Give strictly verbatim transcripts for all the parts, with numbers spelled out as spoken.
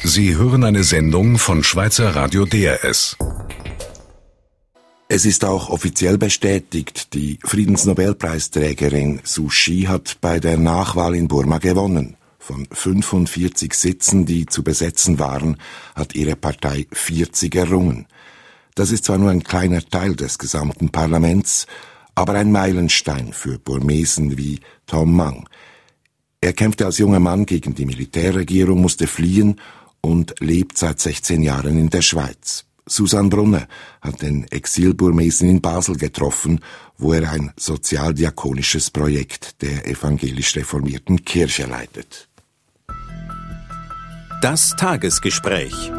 Sie hören eine Sendung von Schweizer Radio D R S. Es ist auch offiziell bestätigt, die Friedensnobelpreisträgerin Suu Kyi hat bei der Nachwahl in Burma gewonnen. Von fünfundvierzig Sitzen, die zu besetzen waren, hat ihre Partei vierzig errungen. Das ist zwar nur ein kleiner Teil des gesamten Parlaments, aber ein Meilenstein für Burmesen wie Tom Mang. Er kämpfte als junger Mann gegen die Militärregierung, musste fliehen und lebt seit sechzehn Jahren in der Schweiz. Susanne Brunner hat den Exil-Burmesen in Basel getroffen, wo er ein sozialdiakonisches Projekt der evangelisch reformierten Kirche leitet. Das Tagesgespräch.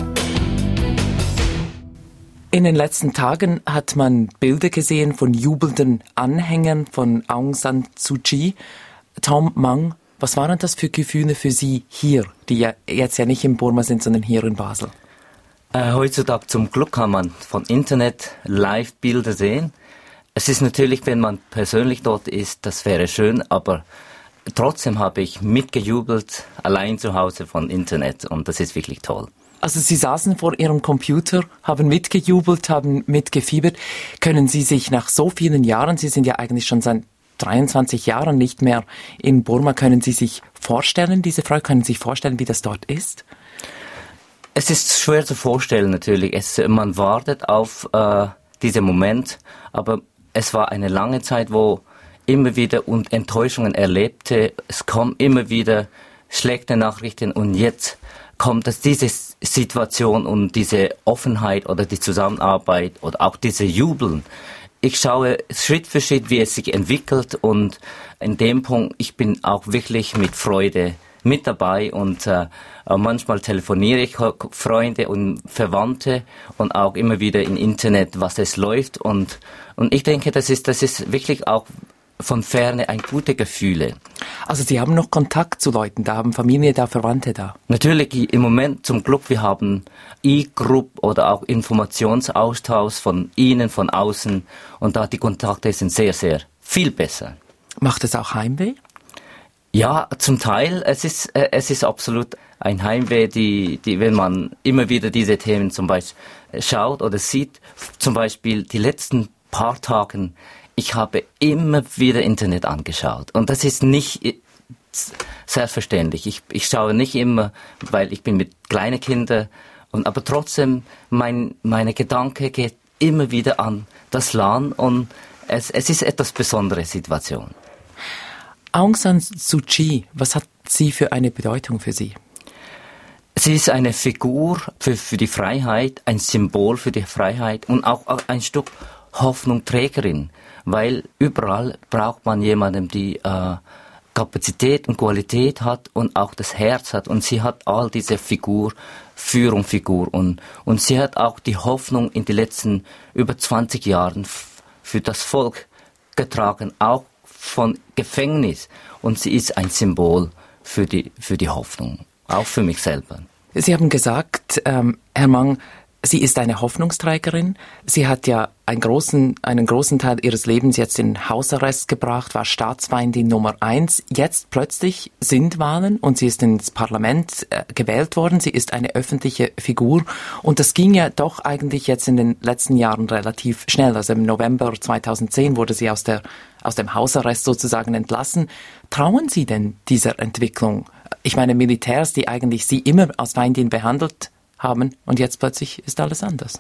In den letzten Tagen hat man Bilder gesehen von jubelnden Anhängern von Aung San Suu Kyi. Tom Mang, was waren das für Gefühle für Sie hier, die ja jetzt ja nicht in Burma sind, sondern hier in Basel? Äh, heutzutage zum Glück kann man von Internet Live-Bilder sehen. Es ist natürlich, wenn man persönlich dort ist, das wäre schön, aber trotzdem habe ich mitgejubelt, allein zu Hause von Internet, und das ist wirklich toll. Also Sie saßen vor Ihrem Computer, haben mitgejubelt, haben mitgefiebert. Können Sie sich nach so vielen Jahren, Sie sind ja eigentlich schon seit dreiundzwanzig Jahren nicht mehr in Burma, können Sie sich vorstellen, diese Frau, können Sie sich vorstellen, wie das dort ist? Es ist schwer zu vorstellen natürlich. Es, man wartet auf äh, diesen Moment, aber es war eine lange Zeit, wo immer wieder und Enttäuschungen erlebte. Es kommen immer wieder schlechte Nachrichten und jetzt kommt es diese Situation und diese Offenheit oder die Zusammenarbeit oder auch diese Jubeln. Ich schaue Schritt für Schritt, wie es sich entwickelt, und in dem Punkt, ich bin auch wirklich mit Freude mit dabei, und äh, manchmal telefoniere ich Freunde und Verwandte und auch immer wieder im Internet, was es läuft, und und ich denke, das ist das ist wirklich auch von Ferne ein gutes Gefühl. Also Sie haben noch Kontakt zu Leuten, da haben Familie da, Verwandte da? Natürlich, im Moment zum Glück, wir haben E-Group oder auch Informationsaustausch von Ihnen, von außen, und da die Kontakte sind sehr, sehr viel besser. Macht es auch Heimweh? Ja, zum Teil. Es ist, äh, es ist absolut ein Heimweh, die, die, wenn man immer wieder diese Themen zum Beispiel schaut oder sieht, zum Beispiel die letzten paar Tagen, ich habe immer wieder Internet angeschaut, und das ist nicht selbstverständlich. Ich, ich schaue nicht immer, weil ich bin mit kleinen Kindern, und aber trotzdem mein meine Gedanke geht immer wieder an das Land, und es es ist etwas besondere Situation. Aung San Suu Kyi, was hat sie für eine Bedeutung für Sie? Sie ist eine Figur für für die Freiheit, ein Symbol für die Freiheit und auch ein Stück Hoffnungträgerin. Weil überall braucht man jemanden, die äh, Kapazität und Qualität hat und auch das Herz hat. Und sie hat all diese Figur, Führungsfigur. Und, und sie hat auch die Hoffnung in den letzten über zwanzig Jahren f- für das Volk getragen, auch von Gefängnis. Und sie ist ein Symbol für die, für die Hoffnung, auch für mich selber. Sie haben gesagt, ähm, Herr Mang, sie ist eine Hoffnungsträgerin. Sie hat ja einen großen, einen großen Teil ihres Lebens jetzt in Hausarrest gebracht, war Staatsfeindin Nummer eins. Jetzt plötzlich sind Wahlen und sie ist ins Parlament äh, gewählt worden. Sie ist eine öffentliche Figur. Und das ging ja doch eigentlich jetzt in den letzten Jahren relativ schnell. Also im November zweitausendzehn wurde sie aus der, aus dem Hausarrest sozusagen entlassen. Trauen Sie denn dieser Entwicklung? Ich meine, Militärs, die eigentlich sie immer als Feindin behandelt haben, und jetzt plötzlich ist alles anders.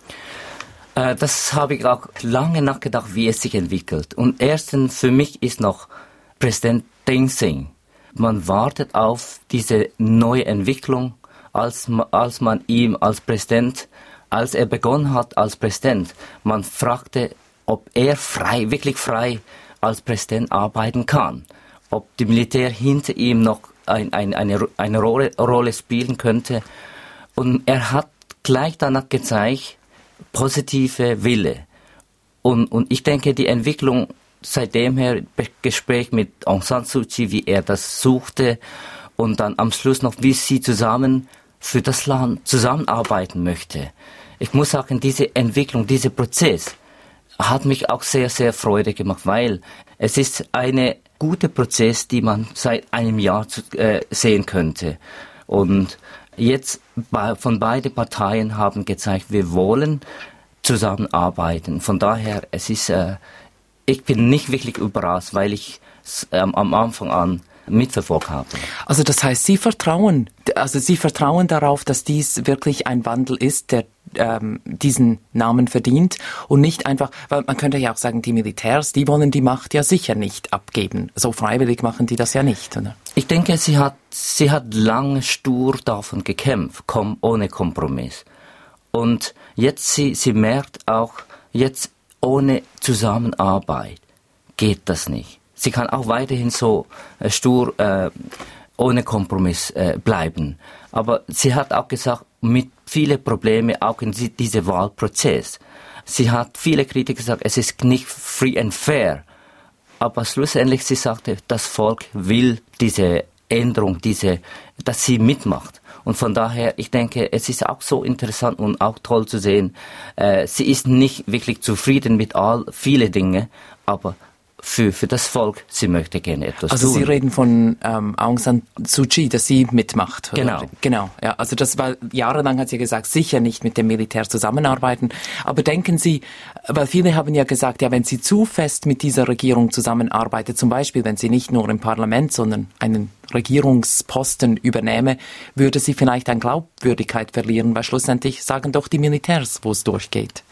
Äh, das habe ich auch lange nachgedacht, wie es sich entwickelt. Und erstens, für mich ist noch Präsident Thein Sein. Man wartet auf diese neue Entwicklung, als, als man ihm als Präsident, als er begonnen hat als Präsident, man fragte, ob er frei, wirklich frei als Präsident arbeiten kann. Ob die Militär hinter ihm noch ein, ein, eine, eine Rolle, Rolle spielen könnte. Und er hat gleich danach gezeigt, positive Wille. Und, und ich denke, die Entwicklung seitdem her, Gespräch mit Aung San Suu Kyi, wie er das suchte, und dann am Schluss noch, wie sie zusammen für das Land zusammenarbeiten möchte. Ich muss sagen, diese Entwicklung, dieser Prozess hat mich auch sehr, sehr Freude gemacht, weil es ist eine gute Prozess, die man seit einem Jahr zu, äh, sehen könnte. Und jetzt von beiden Parteien haben gezeigt, wir wollen zusammenarbeiten. Von daher, es ist, äh, ich bin nicht wirklich überrascht, weil ich es ähm, am Anfang an mitverfolgt habe. Also das heißt, Sie vertrauen, also Sie vertrauen darauf, dass dies wirklich ein Wandel ist, der ähm, diesen Namen verdient und nicht einfach, weil man könnte ja auch sagen, die Militärs, die wollen die Macht ja sicher nicht abgeben. So freiwillig machen die das ja nicht, oder? Ich denke, sie hat, sie hat lange stur davon gekämpft, kom- ohne Kompromiss. Und jetzt sie, sie merkt auch, jetzt ohne Zusammenarbeit geht das nicht. Sie kann auch weiterhin so äh, stur, äh, ohne Kompromiss äh, bleiben. Aber sie hat auch gesagt, mit vielen Problemen auch in diesem Wahlprozess. Sie hat viele Kritiker gesagt, es ist nicht free and fair. Aber schlussendlich, sie sagte, das Volk will diese Änderung, diese, dass sie mitmacht. Und von daher, ich denke, es ist auch so interessant und auch toll zu sehen, äh, sie ist nicht wirklich zufrieden mit all viele Dinge, aber Für, für das Volk, sie möchte gerne etwas also tun. Also Sie reden von ähm, Aung San Suu Kyi, dass sie mitmacht. Oder? Genau. Genau, ja. Also das war, jahrelang hat sie gesagt, sicher nicht mit dem Militär zusammenarbeiten. Aber denken Sie, weil viele haben ja gesagt, ja, wenn sie zu fest mit dieser Regierung zusammenarbeitet, zum Beispiel, wenn sie nicht nur im Parlament, sondern einen Regierungsposten übernehme, würde sie vielleicht an Glaubwürdigkeit verlieren, weil schlussendlich sagen doch die Militärs, wo es durchgeht.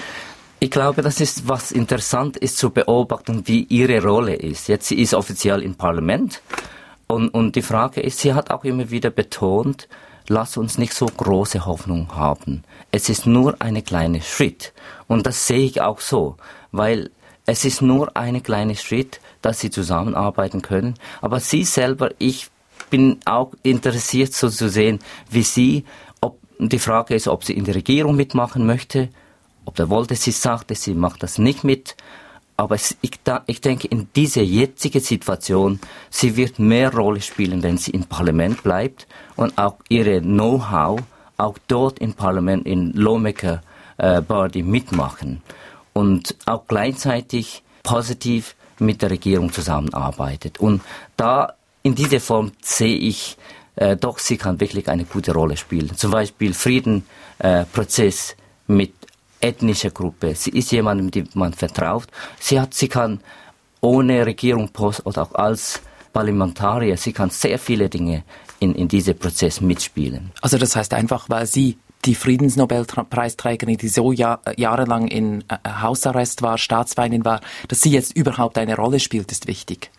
Ich glaube, das ist, was interessant ist zu beobachten, wie ihre Rolle ist. Jetzt, sie ist offiziell im Parlament und, und die Frage ist, sie hat auch immer wieder betont, lass uns nicht so große Hoffnung haben. Es ist nur ein kleiner Schritt und das sehe ich auch so, weil es ist nur ein kleiner Schritt, dass sie zusammenarbeiten können. Aber sie selber, ich bin auch interessiert so zu sehen, wie sie, ob die Frage ist, ob sie in der Regierung mitmachen möchte. Ob der wollte, sie sagte, sie macht das nicht mit. Aber es, ich, da, ich denke, in dieser jetzigen Situation, sie wird mehr Rolle spielen, wenn sie im Parlament bleibt und auch ihre Know-how auch dort im Parlament, in Lawmaker äh, Body mitmachen. Und auch gleichzeitig positiv mit der Regierung zusammenarbeitet. Und da, in dieser Form sehe ich, äh, doch, sie kann wirklich eine gute Rolle spielen. Zum Beispiel Friedenprozess äh, mit ethnische Gruppe. Sie ist jemandem, dem man vertraut. Sie hat, sie kann ohne Regierungspost oder auch als Parlamentarier, sie kann sehr viele Dinge in, in diesem Prozess mitspielen. Also das heißt einfach, weil sie die Friedensnobelpreisträgerin, die so jahr, jahrelang in äh, Hausarrest war, Staatsfeindin war, dass sie jetzt überhaupt eine Rolle spielt, ist wichtig.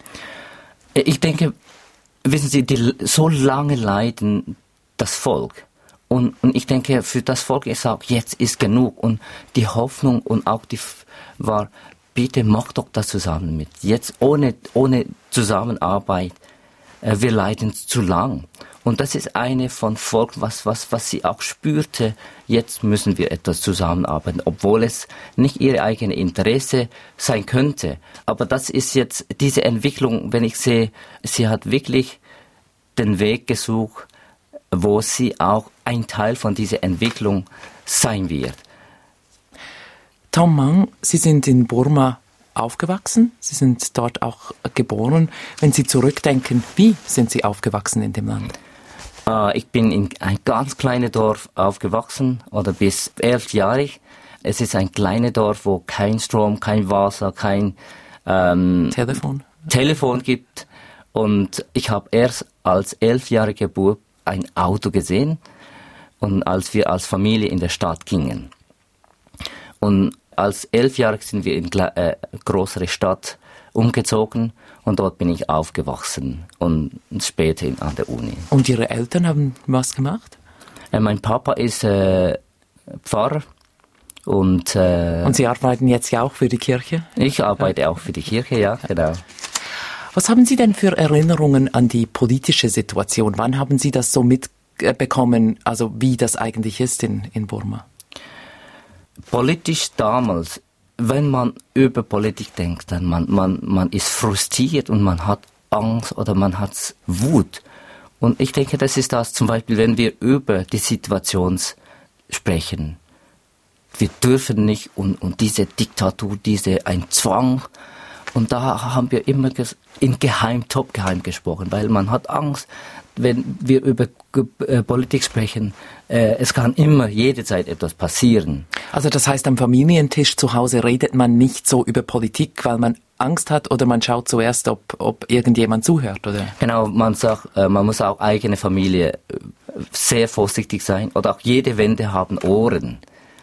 Ich denke, wissen Sie, die, so lange leiden das Volk. Und, und ich denke, für das Volk ist auch, jetzt ist genug. Und die Hoffnung und auch die war, bitte mach doch das zusammen mit. Jetzt ohne, ohne Zusammenarbeit, äh, wir leiden zu lang. Und das ist eine von Volk, was, was, was sie auch spürte, jetzt müssen wir etwas zusammenarbeiten, obwohl es nicht ihre eigene Interesse sein könnte. Aber das ist jetzt diese Entwicklung, wenn ich sehe, sie hat wirklich den Weg gesucht, wo sie auch ein Teil von dieser Entwicklung sein wird. Tom Mang, Sie sind in Burma aufgewachsen, Sie sind dort auch geboren. Wenn Sie zurückdenken, wie sind Sie aufgewachsen in dem Land? Äh, ich bin in ein ganz kleines Dorf aufgewachsen, oder bis elf Jahre. Es ist ein kleines Dorf, wo kein Strom, kein Wasser, kein ähm, Telefon. Telefon gibt. Und ich habe erst als elfjährige Bub ein Auto gesehen, und als wir als Familie in der Stadt gingen. Und als Elfjährige sind wir in eine äh, größere Stadt umgezogen und dort bin ich aufgewachsen und später in, an der Uni. Und Ihre Eltern haben was gemacht? Äh, mein Papa ist äh, Pfarrer und... Äh, und Sie arbeiten jetzt ja auch für die Kirche? Ich arbeite ja. auch für die Kirche, ja, genau. Was haben Sie denn für Erinnerungen an die politische Situation? Wann haben Sie das so mitbekommen, also wie das eigentlich ist in, in Burma? Politisch damals, wenn man über Politik denkt, dann man, man, man ist frustriert und man hat Angst oder man hat Wut. Und ich denke, das ist das zum Beispiel, wenn wir über die Situation sprechen. Wir dürfen nicht und, und diese Diktatur, diese ein Zwang, Und da haben wir immer in Geheim, top geheim gesprochen, weil man hat Angst, wenn wir über äh, Politik sprechen, äh, es kann immer jederzeit etwas passieren. Also das heißt, am Familientisch zu Hause redet man nicht so über Politik, weil man Angst hat, oder man schaut zuerst, ob, ob irgendjemand zuhört, oder? Genau, man sagt, äh, man muss auch eigene Familie sehr vorsichtig sein, oder auch jede Wände haben Ohren,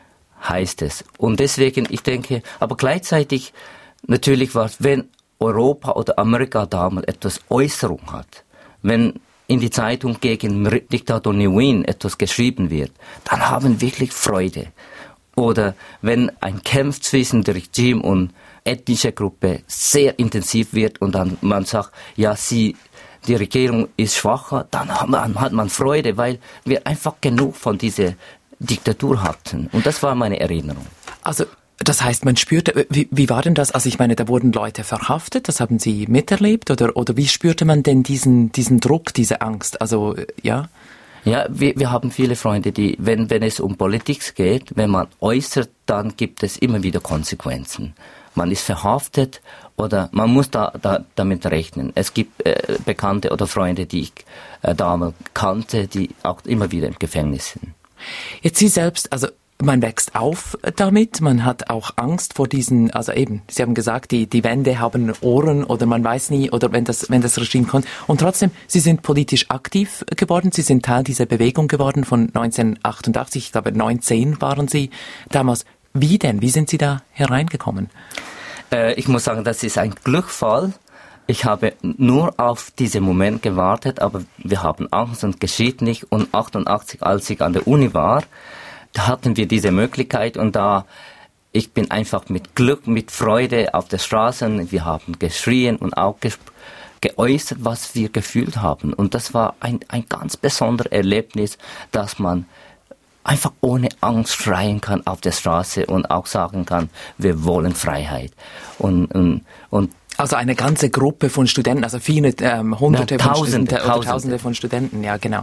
heißt es. Und deswegen, ich denke, aber gleichzeitig natürlich war es, wenn Europa oder Amerika damals etwas Äußerung hat, wenn in die Zeitung gegen Diktator Nguyen etwas geschrieben wird, dann haben wir wirklich Freude. Oder wenn ein Kampf zwischen dem Regime und ethnischer Gruppe sehr intensiv wird und dann man sagt, ja, sie, die Regierung ist schwacher, dann hat man, hat man Freude, weil wir einfach genug von dieser Diktatur hatten. Und das war meine Erinnerung. Also das heißt, man spürte, wie, wie war denn das? Also ich meine, da wurden Leute verhaftet, das haben Sie miterlebt, oder, oder wie spürte man denn diesen, diesen Druck, diese Angst? Also, ja? Ja, wir, wir haben viele Freunde, die, wenn, wenn es um Politik geht, wenn man äußert, dann gibt es immer wieder Konsequenzen. Man ist verhaftet oder man muss da, da damit rechnen. Es gibt äh, Bekannte oder Freunde, die ich äh, damals kannte, die auch immer wieder im Gefängnis sind. Jetzt Sie selbst, also man wächst auf damit, man hat auch Angst vor diesen, also eben, Sie haben gesagt, die, die Wände haben Ohren oder man weiß nie, oder wenn das, wenn das Regime kommt. Und trotzdem, Sie sind politisch aktiv geworden, Sie sind Teil dieser Bewegung geworden von neunzehnhundertachtundachtzig, ich glaube neunzehn waren Sie damals. Wie denn? Wie sind Sie da hereingekommen? Äh, ich muss sagen, das ist ein Glücksfall. Ich habe nur auf diesen Moment gewartet, aber wir haben Angst und geschieht nicht. Und achtundachtzig, als ich an der Uni war, da hatten wir diese Möglichkeit und da, ich bin einfach mit Glück, mit Freude auf der Straße, wir haben geschrien und auch ges- geäußert, was wir gefühlt haben. Und das war ein, ein ganz besonderes Erlebnis, dass man einfach ohne Angst schreien kann auf der Straße und auch sagen kann, wir wollen Freiheit. Und, und, und also eine ganze Gruppe von Studenten, also viele, ähm, hunderte Na, von Tausende, Studenten, oder Tausende. Tausende von Studenten, ja genau.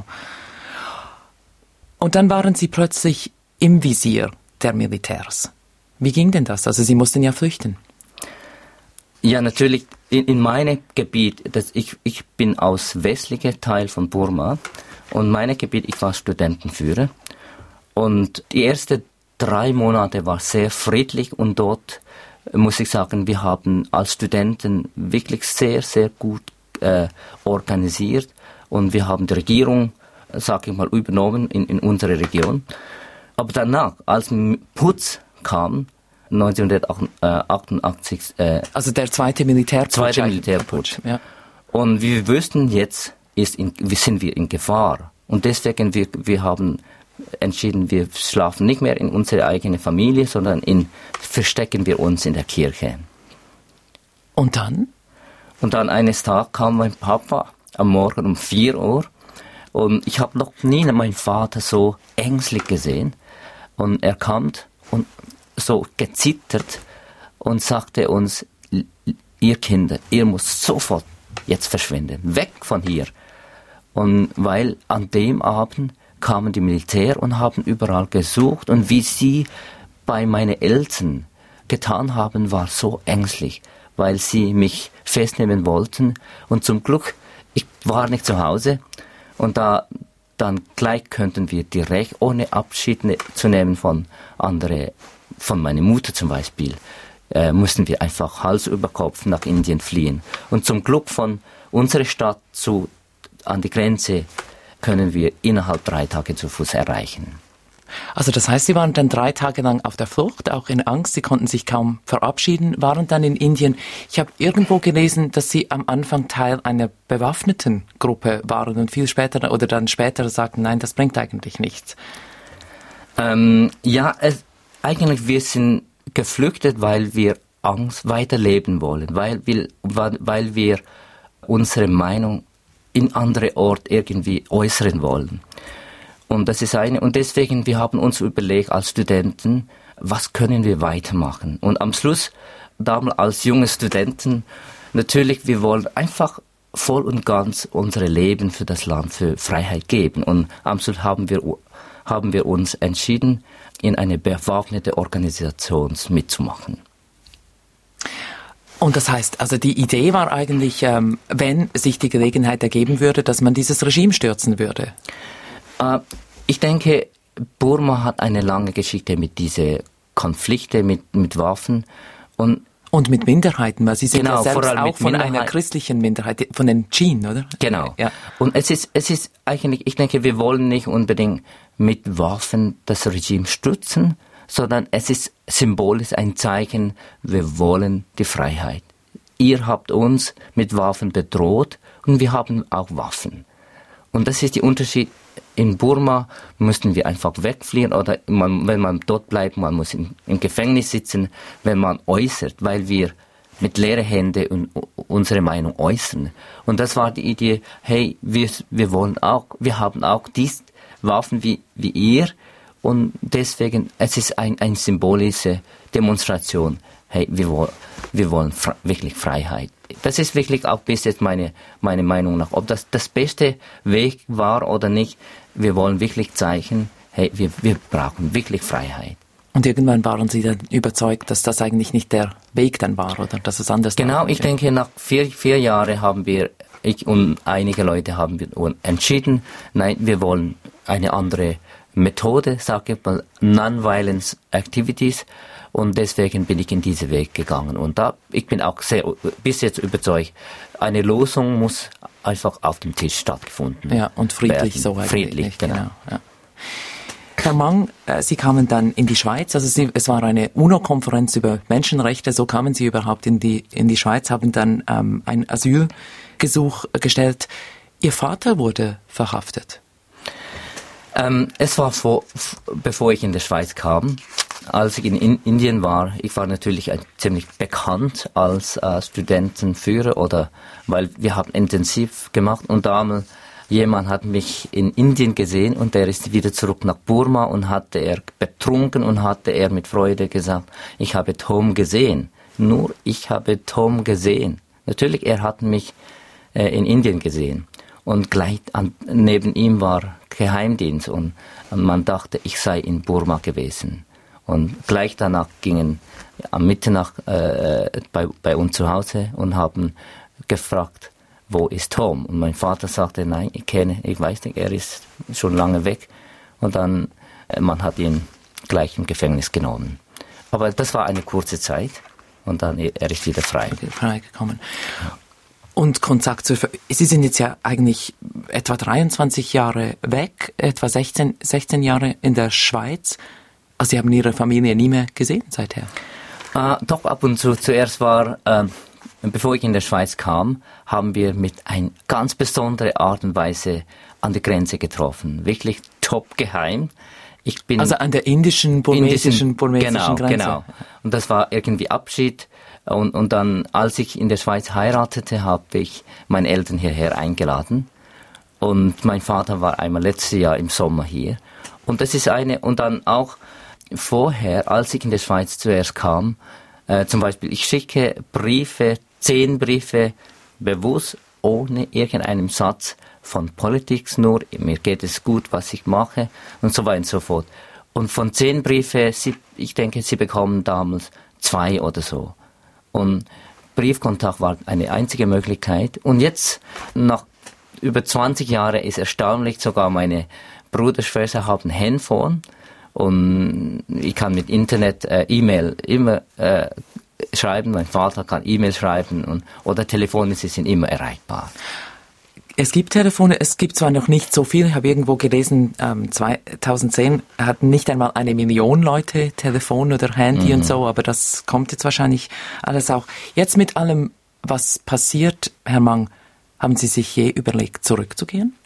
Und dann waren Sie plötzlich im Visier der Militärs. Wie ging denn das? Also Sie mussten ja flüchten. Ja, natürlich in, in meinem Gebiet, das ich, ich bin aus westlichen Teil von Burma und mein Gebiet, ich war Studentenführer und die ersten drei Monate war sehr friedlich und dort muss ich sagen, wir haben als Studenten wirklich sehr, sehr gut äh, organisiert und wir haben die Regierung, sage ich mal, übernommen in, in unserer Region. Aber danach, als Putsch kam, neunzehnhundertachtundachtzig, äh, also der zweite Militärputsch. Zweite Militärputsch. Ja. Und wir wussten, jetzt ist in, sind wir in Gefahr. Und deswegen, wir, wir haben entschieden, wir schlafen nicht mehr in unserer eigenen Familie, sondern in, verstecken wir uns in der Kirche. Und dann? Und dann eines Tages kam mein Papa am Morgen um vier Uhr und ich habe noch nie meinen Vater so ängstlich gesehen. Und er kam und so gezittert und sagte uns, ihr Kinder, ihr müsst sofort jetzt verschwinden, weg von hier. Und weil an dem Abend kamen die Militär und haben überall gesucht und wie sie bei meinen Eltern getan haben, war so ängstlich, weil sie mich festnehmen wollten. Und zum Glück, ich war nicht zu Hause und da dann gleich könnten wir direkt, ohne Abschied zu nehmen von anderen, von meiner Mutter zum Beispiel, äh, mussten wir einfach Hals über Kopf nach Indien fliehen. Und zum Glück von unserer Stadt zu, an die Grenze können wir innerhalb drei Tage zu Fuß erreichen. Also das heißt, Sie waren dann drei Tage lang auf der Flucht, auch in Angst, Sie konnten sich kaum verabschieden, waren dann in Indien. Ich habe irgendwo gelesen, dass Sie am Anfang Teil einer bewaffneten Gruppe waren und viel später oder dann später sagten, nein, das bringt eigentlich nichts. Ähm, ja, es, eigentlich wir sind geflüchtet, weil wir Angst weiterleben wollen, weil wir, weil wir unsere Meinung in andere Ort irgendwie äußern wollen. Und das ist eine, und deswegen, wir haben uns überlegt als Studenten, was können wir weitermachen? Und am Schluss, damals als junge Studenten, natürlich, wir wollen einfach voll und ganz unser Leben für das Land, für Freiheit geben. Und am Schluss haben wir, haben wir uns entschieden, in eine bewaffnete Organisation mitzumachen. Und das heißt, also die Idee war eigentlich, ähm, wenn sich die Gelegenheit ergeben würde, dass man dieses Regime stürzen würde. Äh, ich denke, Burma hat eine lange Geschichte mit diesen Konflikten, mit, mit Waffen und Und mit Minderheiten, weil Sie sind genau, ja selbst vor allem auch von einer christlichen Minderheit, von den Chin, oder? Genau. Ja. Und es ist, es ist eigentlich, ich denke, wir wollen nicht unbedingt mit Waffen das Regime stützen, sondern es ist symbolisch ein Zeichen, wir wollen die Freiheit. Ihr habt uns mit Waffen bedroht und wir haben auch Waffen. Und das ist der Unterschied. In Burma müssten wir einfach wegfliehen oder man, wenn man dort bleibt, man muss im, im Gefängnis sitzen, wenn man äußert, weil wir mit leeren Händen unsere Meinung äußern. Und das war die Idee, hey, wir, wir wollen auch, wir haben auch diese Waffen wie, wie ihr und deswegen, es ist ein, eine symbolische Demonstration, hey, wir, wir wollen fre- wirklich Freiheit. Das ist wirklich auch bis jetzt meine, meine Meinung nach. Ob das das beste Weg war oder nicht, wir wollen wirklich zeigen, hey, wir, wir brauchen wirklich Freiheit. Und irgendwann waren Sie dann überzeugt, dass das eigentlich nicht der Weg dann war, oder dass es anders war? Genau, ich denke, nach vier, vier Jahren haben wir, ich und einige Leute haben wir entschieden, nein, wir wollen eine andere Methode, sage ich mal, Non-Violence Activities. Und deswegen bin ich in diesen Weg gegangen. Und da, ich bin auch sehr, bis jetzt überzeugt, eine Lösung muss einfach auf dem Tisch stattgefunden Ja, und friedlich werden. so eigentlich. Friedlich, genau. genau ja. Herr Mang, äh, Sie kamen dann in die Schweiz, also Sie, es war eine UNO-Konferenz über Menschenrechte, so kamen Sie überhaupt in die, in die Schweiz, haben dann ähm, ein Asylgesuch gestellt. Ihr Vater wurde verhaftet. Ähm, es war vor, f- bevor ich in die Schweiz kam. Als ich in, in Indien war, ich war natürlich ein, ziemlich bekannt als äh, Studentenführer oder weil wir haben intensiv gemacht und damals jemand hat mich in Indien gesehen und der ist wieder zurück nach Burma und hatte er betrunken und hatte er mit Freude gesagt, ich habe Tom gesehen. Nur ich habe Tom gesehen. Natürlich, er hat mich äh, in Indien gesehen und gleich an, neben ihm war Geheimdienst und, und man dachte, ich sei in Burma gewesen. Und gleich danach gingen ja, am Mitternacht äh, bei, bei uns zu Hause und haben gefragt, wo ist Tom? Und mein Vater sagte, nein, ich kenne, ich weiß nicht, er ist schon lange weg. Und dann, äh, man hat ihn gleich im Gefängnis genommen. Aber das war eine kurze Zeit und dann, er ist wieder frei. Okay, freigekommen. Und Kontakt zu, Sie sind jetzt ja eigentlich etwa dreiundzwanzig Jahre weg, etwa sechzehn, sechzehn Jahre in der Schweiz. Also Sie haben Ihre Familie nie mehr gesehen seither? Äh, doch, ab und zu. Zuerst war, äh, bevor ich in der Schweiz kam, haben wir mit einer ganz besonderen Art und Weise an die Grenze getroffen. Wirklich top geheim. Ich bin also an der indischen, burmesischen, burmesischen genau, Grenze? Genau, und das war irgendwie Abschied. Und, und dann, als ich in der Schweiz heiratete, habe ich meine Eltern hierher eingeladen. Und mein Vater war einmal letztes Jahr im Sommer hier. Und das ist eine, und dann auch vorher, als ich in der Schweiz zuerst kam, äh, zum Beispiel, ich schicke Briefe, zehn Briefe, bewusst, ohne irgendeinen Satz von Politik, nur mir geht es gut, was ich mache und so weiter und so fort. Und von zehn Briefe, sie, ich denke, sie bekommen damals zwei oder so. Und Briefkontakt war eine einzige Möglichkeit. Und jetzt, nach über zwanzig Jahren, ist erstaunlich, sogar meine Bruderschwester haben ein Handphone und ich kann mit Internet, äh, E-Mail immer äh, schreiben, mein Vater kann E-Mail schreiben und, oder Telefone, sie sind immer erreichbar. Es gibt Telefone, es gibt zwar noch nicht so viel, ich habe irgendwo gelesen, ähm, zweitausendzehn hatten nicht einmal eine Million Leute Telefon oder Handy mhm. und so, aber das kommt jetzt wahrscheinlich alles auch. Jetzt mit allem, was passiert, Herr Mang, haben Sie sich je überlegt, zurückzugehen?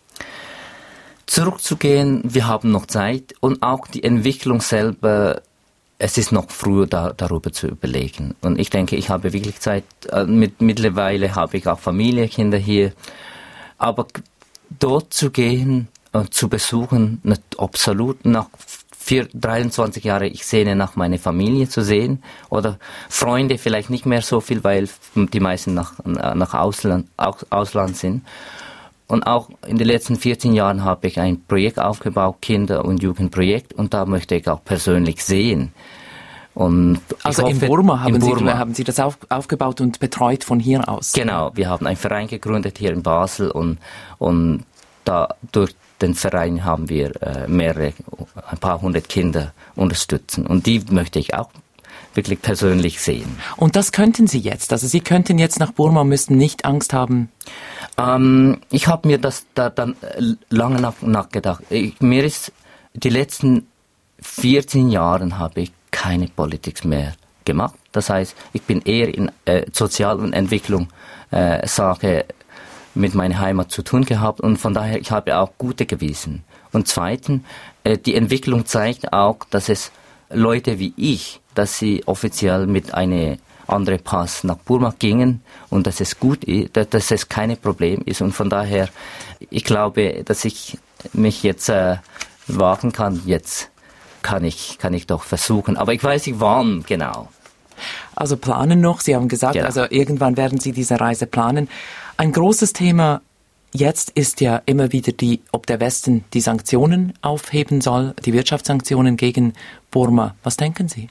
Zurückzugehen, wir haben noch Zeit und auch die Entwicklung selber, es ist noch früh da, darüber zu überlegen. Und ich denke, ich habe wirklich Zeit, äh, mit, mittlerweile habe ich auch Familie, Kinder hier, aber dort zu gehen und zu besuchen, nicht absolut nach vier, dreiundzwanzig Jahren, ich sehne nach meiner Familie zu sehen oder Freunde vielleicht nicht mehr so viel, weil die meisten nach, nach Ausland, Ausland sind. Und auch in den letzten vierzehn Jahren habe ich ein Projekt aufgebaut, Kinder- und Jugendprojekt, und da möchte ich auch persönlich sehen. Und also hoffe, in Burma haben, in Burma. Sie, haben Sie das auf, aufgebaut und betreut von hier aus? Genau, wir haben einen Verein gegründet hier in Basel und, und da durch den Verein haben wir äh, mehrere, ein paar hundert Kinder unterstützen und die möchte ich auch wirklich persönlich sehen. Und das könnten Sie jetzt? Also Sie könnten jetzt nach Burma und müssten nicht Angst haben? Ähm, ich habe mir das da dann lange nach, nachgedacht. Ich, mir ist die letzten vierzehn Jahren habe ich keine Politik mehr gemacht. Das heißt, ich bin eher in äh, Sozial- und Entwicklung äh, Sache mit meiner Heimat zu tun gehabt und von daher ich habe auch gute Gewissen. Und zweitens, äh, die Entwicklung zeigt auch, dass es Leute wie ich, dass sie offiziell mit einem anderen Pass nach Burma gingen und dass es gut ist, dass es kein Problem ist und von daher, ich glaube, dass ich mich jetzt äh, wagen kann, jetzt kann ich, kann ich doch versuchen, aber ich weiß nicht wann genau. Also planen noch, Sie haben gesagt, Genau. also irgendwann werden Sie diese Reise planen. Ein großes Thema jetzt ist ja immer wieder die, ob der Westen die Sanktionen aufheben soll, die Wirtschaftssanktionen gegen Burma. Was denken Sie?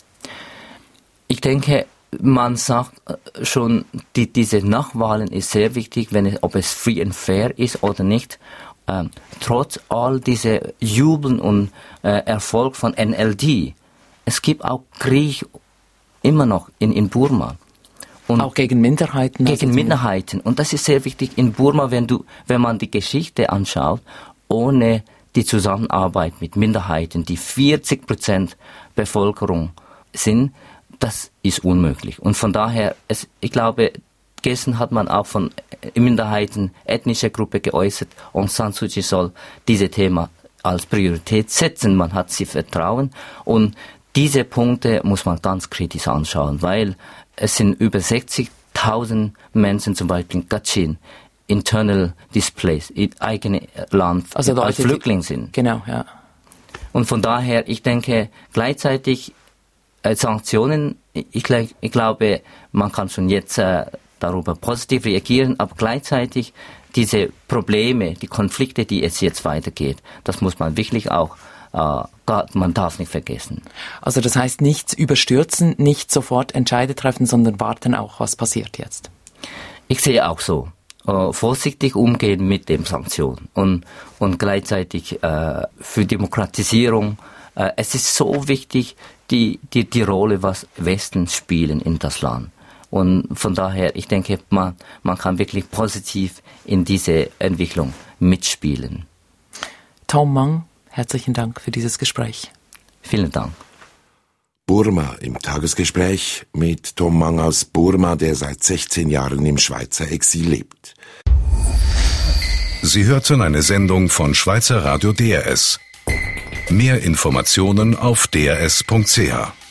Ich denke, man sagt schon, die, diese Nachwahlen ist sehr wichtig, wenn es, ob es free and fair ist oder nicht. Ähm, trotz all dieser Jubeln und äh, Erfolg von N L D, es gibt auch Krieg immer noch in, in Burma. Und auch gegen Minderheiten? Gegen also Minderheiten. Und das ist sehr wichtig in Burma, wenn du, wenn man die Geschichte anschaut, ohne die Zusammenarbeit mit Minderheiten, die vierzig Prozent Bevölkerung sind, das ist unmöglich. Und von daher, es, ich glaube, gestern hat man auch von Minderheiten, ethnischer Gruppe geäußert, Aung San Suu Kyi soll dieses Thema als Priorität setzen. Man hat sie vertrauen. Und diese Punkte muss man ganz kritisch anschauen, weil es sind über sechzigtausend Menschen, zum Beispiel in Kachin, internal displaced, in eigenem Land, also als Leute, Flüchtling sind. Genau, ja. Und von daher, ich denke, gleichzeitig äh, Sanktionen, ich, ich glaube, man kann schon jetzt äh, darüber positiv reagieren, aber gleichzeitig diese Probleme, die Konflikte, die es jetzt weitergeht, das muss man wirklich auch Uh, man darf nicht vergessen. Also das heißt, nichts überstürzen, nicht sofort Entscheide treffen, sondern warten auch, was passiert jetzt. Ich sehe auch so. Uh, vorsichtig umgehen mit den Sanktionen und, und gleichzeitig uh, für Demokratisierung. Uh, es ist so wichtig, die, die, die Rolle, was Westen spielen in das Land. Und von daher, ich denke, man, man kann wirklich positiv in diese Entwicklung mitspielen. Tom Mang, herzlichen Dank für dieses Gespräch. Vielen Dank. Burma im Tagesgespräch mit Tom Mang aus Burma, der seit sechzehn Jahren im Schweizer Exil lebt. Sie hörten eine Sendung von Schweizer Radio D R S. Mehr Informationen auf d r s punkt c h.